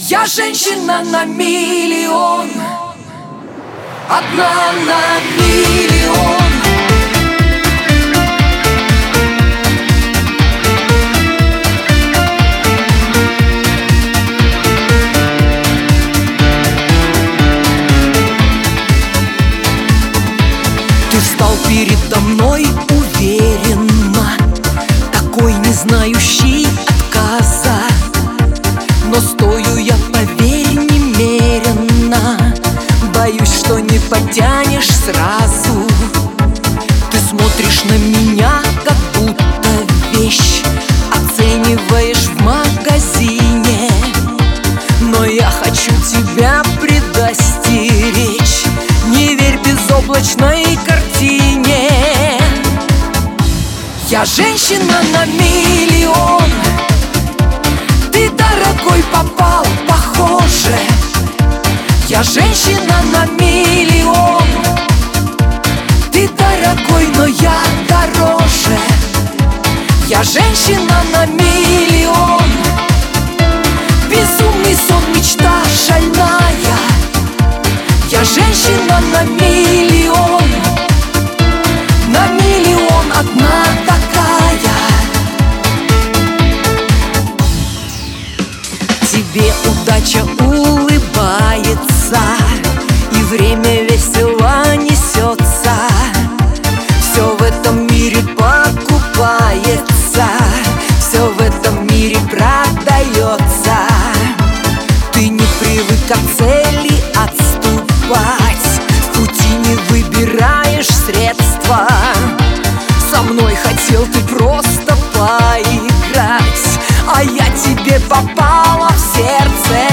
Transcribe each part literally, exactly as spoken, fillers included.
Я женщина на миллион, одна на миллион. Ты встал передо мной уверенно, такой не знающий отказа. Но стою я, поверь, немеренно, боюсь, что не потянешь сразу. Ты смотришь на меня, как будто вещь оцениваешь в магазине. Но я хочу тебя предостеречь: не верь безоблачной картине. Я женщина на миллион, ты, дорогой, попал, похоже. Я женщина на миллион, ты, дорогой, но я дороже. Я женщина на миллион, безумный сон, мечта шальная. Я женщина на миллион, на миллион одна такая. Тебе удача улыбается, и время весело несется. Все в этом мире покупается, все в этом мире продается. Ты не привык от цели отступать, в пути не выбираешь средства. Со мной хотел ты просто поиграть, а я тебе попала в сердце.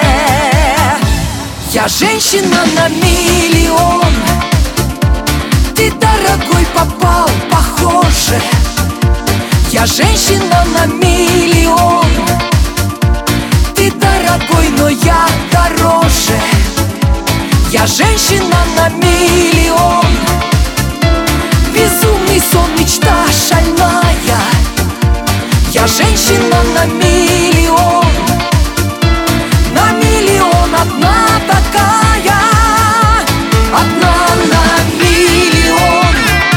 Я женщина на миллион, ты, дорогой, попал, похоже. Я женщина на миллион, ты, дорогой, но я дороже. Я женщина на миллион, безумный сон, мечта шальная. Я женщина на миллион, на миллион одна такая, одна на миллион.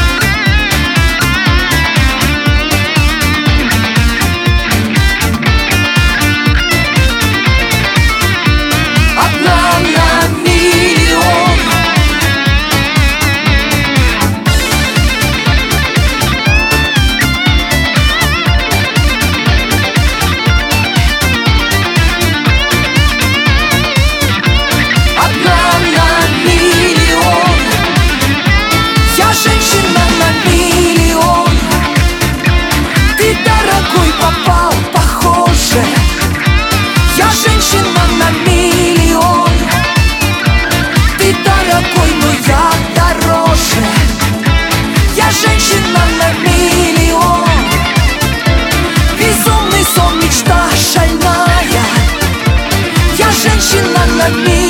Одна на миллион. Женщина на миллион, ты, дорогой, попал, похоже. Я женщина на миллион, ты, дорогой, но я дороже. Я женщина на миллион, безумный сон, мечта шальная. Я женщина на миллион.